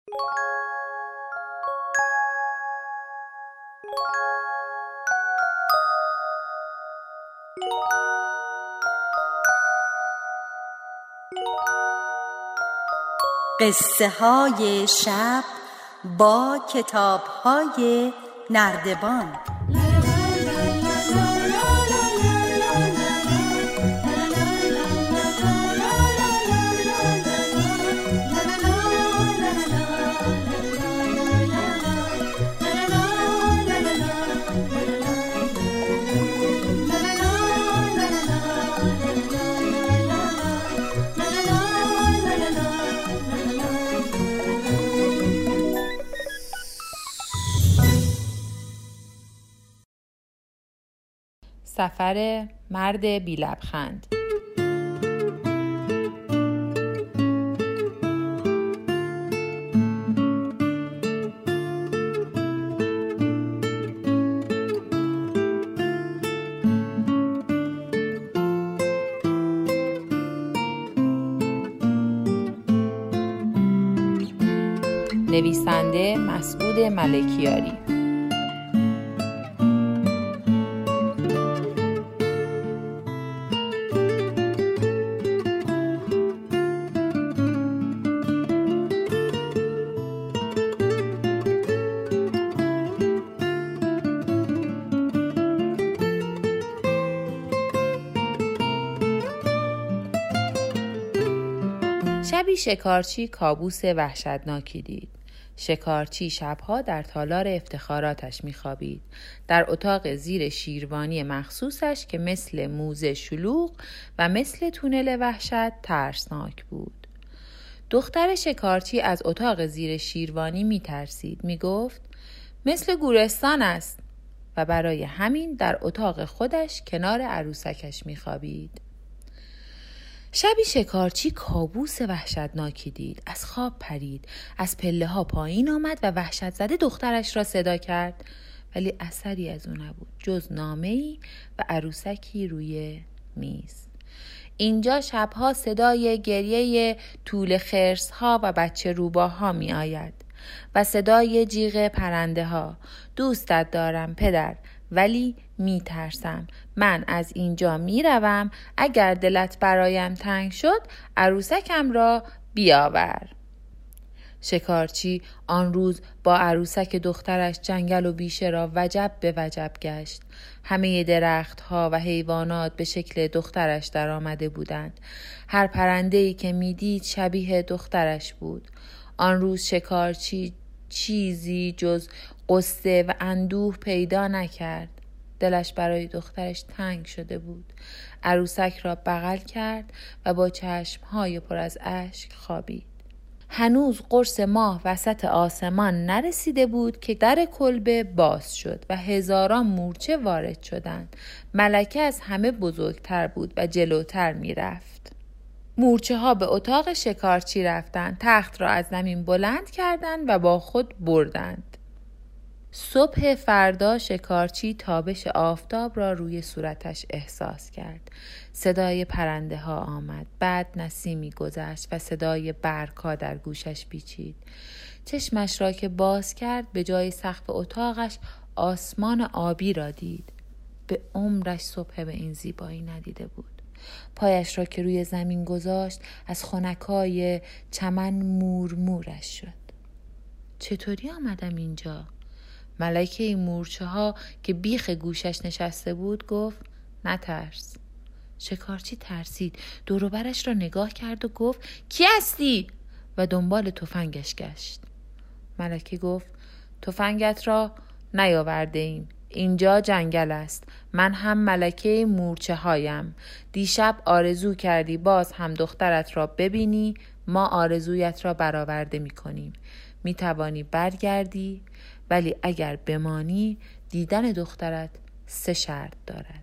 قصه های شب با کتاب های نردبان. سفر مرد بی لبخند. نویسنده مسعود ملکیاری. شبی شکارچی کابوس وحشتناکی دید. شکارچی شبها در تالار افتخاراتش می‌خوابید، در اتاق زیر شیروانی مخصوصش که مثل موزه شلوغ و مثل تونل وحشت ترسناک بود. دختر شکارچی از اتاق زیر شیروانی می‌ترسید، می‌گفت مثل گورستان است و برای همین در اتاق خودش کنار عروسکش می‌خوابید. شبی شکارچی کابوس وحشتناکی دید. از خواب پرید، از پله ها پایین آمد و وحشت زده دخترش را صدا کرد، ولی اثری از او نبود جز نامه‌ای و عروسکی روی میز. اینجا شبها صدای گریه توله خرس ها و بچه روباها می آید و صدای جیغ پرنده ها. دوستت دارم پدر، ولی می ترسم. من از اینجا می روم. اگر دلت برایم تنگ شد عروسکم را بیاور. شکارچی آن روز با عروسک دخترش جنگل و بیشه را وجب به وجب گشت. همه درختها و حیوانات به شکل دخترش در آمده بودند. هر پرنده‌ای که می دید شبیه دخترش بود. آن روز شکارچی چیزی جز غصه و اندوه پیدا نکرد. دلش برای دخترش تنگ شده بود. عروسک را بغل کرد و با چشمهای پر از اشک خوابید. هنوز قرص ماه وسط آسمان نرسیده بود که در کلبه باز شد و هزاران مورچه وارد شدند. ملکه از همه بزرگتر بود و جلوتر می رفت. مورچه ها به اتاق شکارچی رفتند، تخت را از زمین بلند کردند و با خود بردند. صبح فردا شکارچی تابش آفتاب را روی صورتش احساس کرد. صدای پرنده ها آمد، بعد نسیمی گذشت و صدای برگ‌ها در گوشش پیچید. چشمش را که باز کرد به جای سقف اتاقش آسمان آبی را دید. به عمرش صبح به این زیبایی ندیده بود. پایش را که روی زمین گذاشت از خنکای چمن مورمورش شد. چطوری آمدم اینجا؟ ملکه این مورچه ها که بیخ گوشش نشسته بود گفت نترس. شکارچی ترسید، دور و برش را نگاه کرد و گفت کی هستی؟ و دنبال تفنگش گشت. ملکه گفت تفنگت را نیاورده ایم. اینجا جنگل است. من هم ملکه مورچه هایم. دیشب آرزو کردی باز هم دخترت را ببینی. ما آرزویت را برآورده می کنیم. می توانی برگردی، ولی اگر بمانی دیدن دخترت 3 شرط دارد.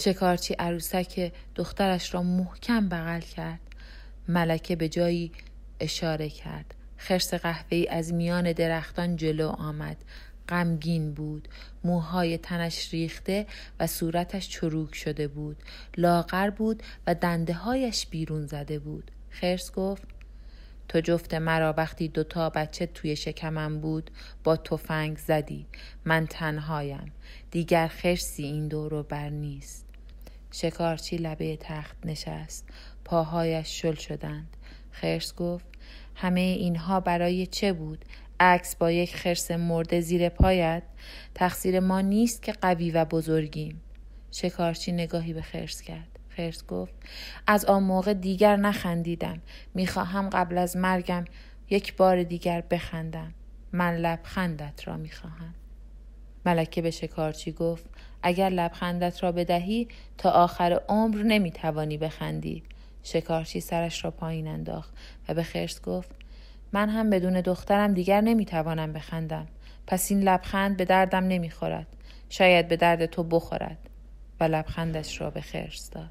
شکارچی عروسک دخترش را محکم بغل کرد. ملکه به جایی اشاره کرد. خرس قهوه‌ای از میان درختان جلو آمد. غمگین بود. موهای تنش ریخته و صورتش چروک شده بود. لاغر بود و دنده‌هایش بیرون زده بود. خرس گفت: تو جفت مرا وقتی 2 بچه توی شکمم بود با تفنگ زدی. من تنهایم. دیگر خرسی این دور و بر نیست. شکارچی لبه تخت نشست. پاهایش شل شدند. خرس گفت: همه اینها برای چه بود؟ عکس با یک خرس مرده زیر پایت؟ تقصیر ما نیست که قوی و بزرگیم. شکارچی نگاهی به خرس کرد. خرس گفت: از آن موقع دیگر نخندیدم. میخواهم قبل از مرگم یک بار دیگر بخندم. من لبخندت را میخواهم. ملکه به شکارچی گفت: اگر لبخندت را بدهی تا آخر عمر نمیتوانی بخندی. شکارچی سرش را پایین انداخت و به خرس گفت: من هم بدون دخترم دیگر نمیتوانم بخندم. پس این لبخند به دردم نمیخورد. شاید به درد تو بخورد. و لبخندش را به خرس داد.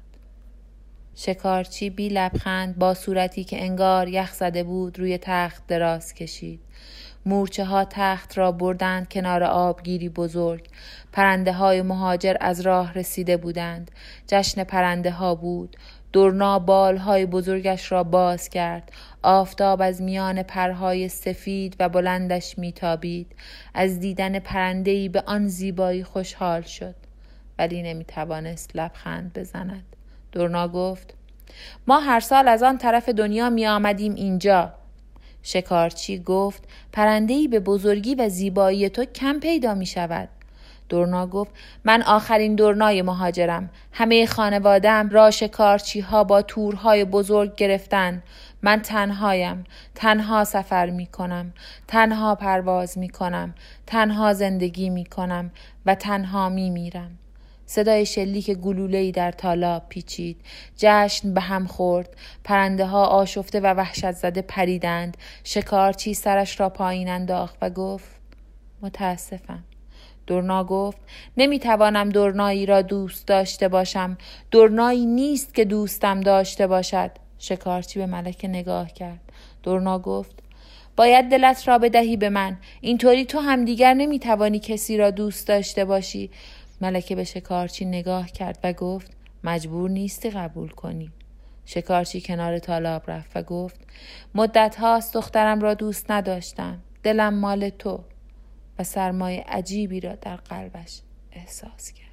شکارچی بی لبخند با صورتی که انگار یخ زده بود روی تخت دراز کشید. مورچه ها تخت را بردند کنار آبگیری بزرگ. پرنده های مهاجر از راه رسیده بودند. جشن پرنده ها بود. درنا بالهای بزرگش را باز کرد. آفتاب از میان پرهای سفید و بلندش میتابید. از دیدن پرنده‌ای به آن زیبایی خوشحال شد. ولی نمیتوانست لبخند بزند. درنا گفت: ما هر سال از آن طرف دنیا می آمدیم اینجا. شکارچی گفت: پرنده‌ای به بزرگی و زیبایی تو کم پیدا می شود. درنا گفت: من آخرین درنای مهاجرم. همه خانواده‌ام را شکارچی ها با تورهای بزرگ گرفتن. من تنهایم. تنها سفر می کنم. تنها پرواز می کنم. تنها زندگی می کنم و تنها می میرم. صدای شلیک گلوله‌ای در تالاب پیچید. جشن به هم خورد. پرنده ها آشفته و وحشت زده پریدند. شکارچی سرش را پایین انداخت و گفت: متاسفم. درنا گفت: نمیتوانم درنایی را دوست داشته باشم. درنایی نیست که دوستم داشته باشد. شکارچی به ملکه نگاه کرد. درنا گفت: باید دلت را بدهی به من. اینطوری تو هم دیگر نمیتوانی کسی را دوست داشته باشی. ملکه به شکارچی نگاه کرد و گفت: مجبور نیستی قبول کنی. شکارچی کنار تالاب رفت و گفت: مدت هاست دخترم را دوست نداشتم. دلم مال تو. و سرمایه عجیبی را در قلبش احساس کرد.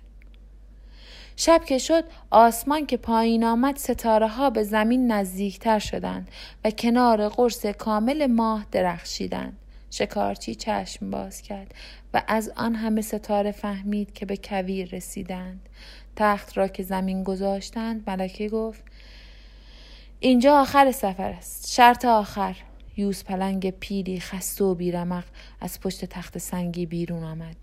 شب که شد، آسمان که پایین آمد، ستاره ها به زمین نزدیکتر شدند و کنار قرص کامل ماه درخشیدند. شکارچی چشم باز کرد و از آن همه ستاره فهمید که به کویر رسیدند. تخت را که زمین گذاشتند، ملکه گفت: اینجا آخر سفر است. شرط آخر. یوز پلنگ پیری خسته و بیرمق از پشت تخت سنگی بیرون آمد.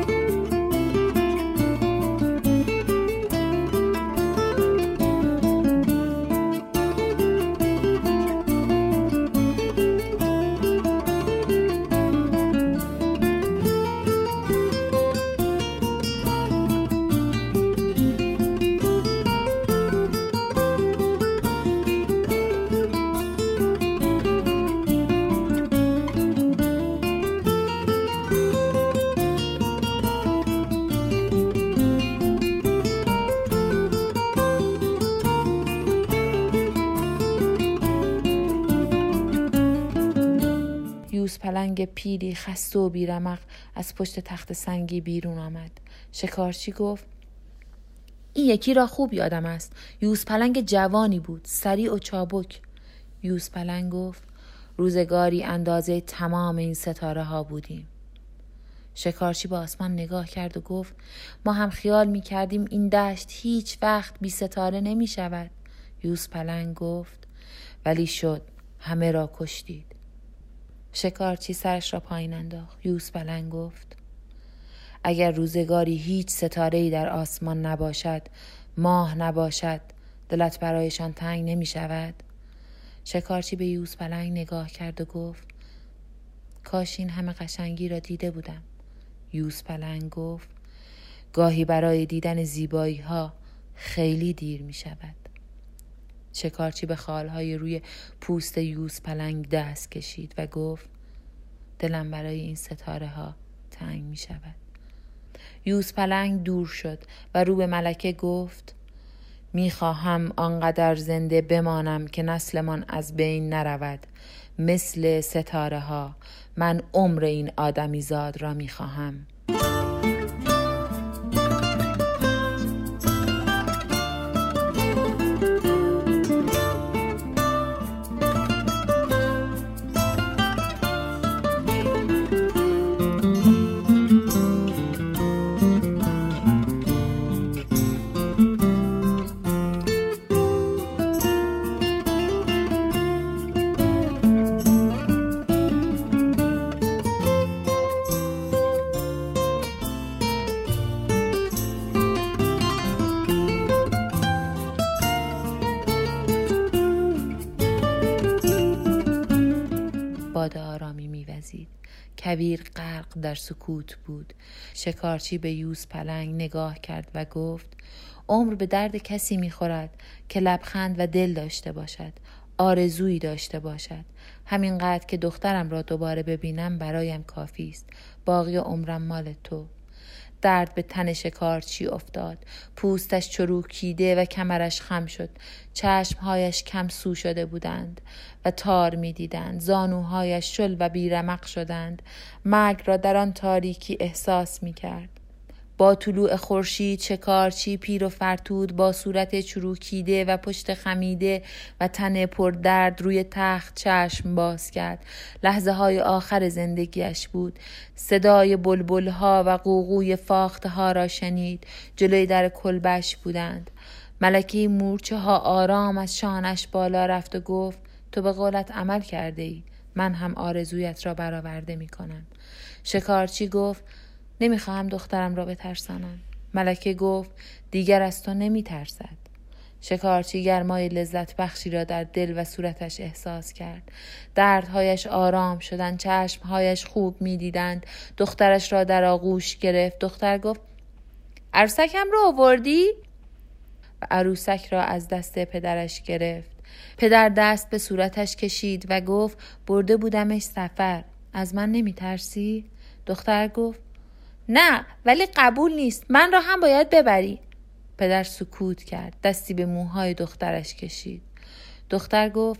پلنگ پیری خسته و بیرمق از پشت تخت سنگی بیرون آمد. شکارچی گفت: این یکی را خوب یادم است. یوز پلنگ جوانی بود، سریع و چابک. یوز پلنگ گفت: روزگاری اندازه تمام این ستاره ها بودیم. شکارچی به آسمان نگاه کرد و گفت: ما هم خیال می کردیم این دشت هیچ وقت بی ستاره نمی شود. یوز پلنگ گفت: ولی شد. همه را کشتید. شکارچی سرش را پایین انداخت. یوز پلنگ گفت: اگر روزگاری هیچ ستاره‌ای در آسمان نباشد، ماه نباشد، دلت برایشان تنگ نمی شود؟ شکارچی به یوز پلنگ نگاه کرد و گفت: کاش این همه قشنگی را دیده بودم. یوز پلنگ گفت: گاهی برای دیدن زیبایی ها خیلی دیر می شود. شکارچی به خالهای روی پوست یوزپلنگ دست کشید و گفت دلم برای این ستاره ها تنگ می شود. یوزپلنگ دور شد و رو به ملکه گفت می خواهم آنقدر زنده بمانم که نسلمان از بین نرود. مثل ستاره ها من عمر این آدمی زاد را می خواهم. باد آرامی می‌وزید. کویر غرق در سکوت بود. شکارچی به یوزپلنگ نگاه کرد و گفت عمر به درد کسی می‌خورد که لبخند و دل داشته باشد، آرزویی داشته باشد. همینقدر که دخترم را دوباره ببینم برایم کافی است. باقی عمرم مال تو. درد به تن شکارچی افتاد. پوستش چروکیده و کمرش خم شد. چشمهایش کم سو شده بودند و تار می دیدند. زانوهایش شل و بیرمق شدند. مرگ را در آن تاریکی احساس می کرد. با طلوع خورشید شکارچی پیر و فرتود با صورت چروکیده و پشت خمیده و تن پر درد روی تخت چشم باز کرد. لحظه های آخر زندگیش بود. صدای بلبل ها و قوقوی فاخته ها را شنید. جلوی در کلبش بودند. ملکه مورچه ها آرام از شانش بالا رفت و گفت تو به قولت عمل کرده ای. من هم آرزویت را برآورده می کنم. شکارچی گفت نمیخواهم دخترم را بترسانم. ملکه گفت دیگر از تو نمیترسد. شکارچی گرمای لذت بخشی را در دل و صورتش احساس کرد. دردهایش آرام شدند. چشمهایش خوب میدیدند. دخترش را در آغوش گرفت. دختر گفت عروسکم را آوردی؟ و عروسک را از دست پدرش گرفت. پدر دست به صورتش کشید و گفت برده بودمش سفر. از من نمیترسی؟ دختر گفت نه ولی قبول نیست. من را هم باید ببری. پدر سکوت کرد. دستی به موهای دخترش کشید. دختر گفت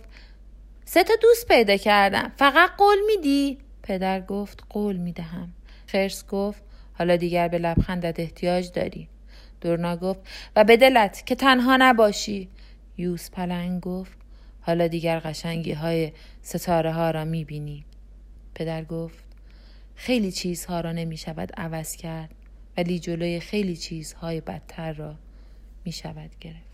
3 دوست پیدا کردم. فقط قول میدی؟ پدر گفت قول میدهم. خرس گفت حالا دیگر به لبخندت احتیاج داری. دورنا گفت و به دلت که تنها نباشی. یوزپلنگ گفت حالا دیگر قشنگی های ستاره ها را میبینی. پدر گفت خیلی چیزها را نمی شود عوض کرد ولی جلوی خیلی چیزهای بدتر را می شود گرفت.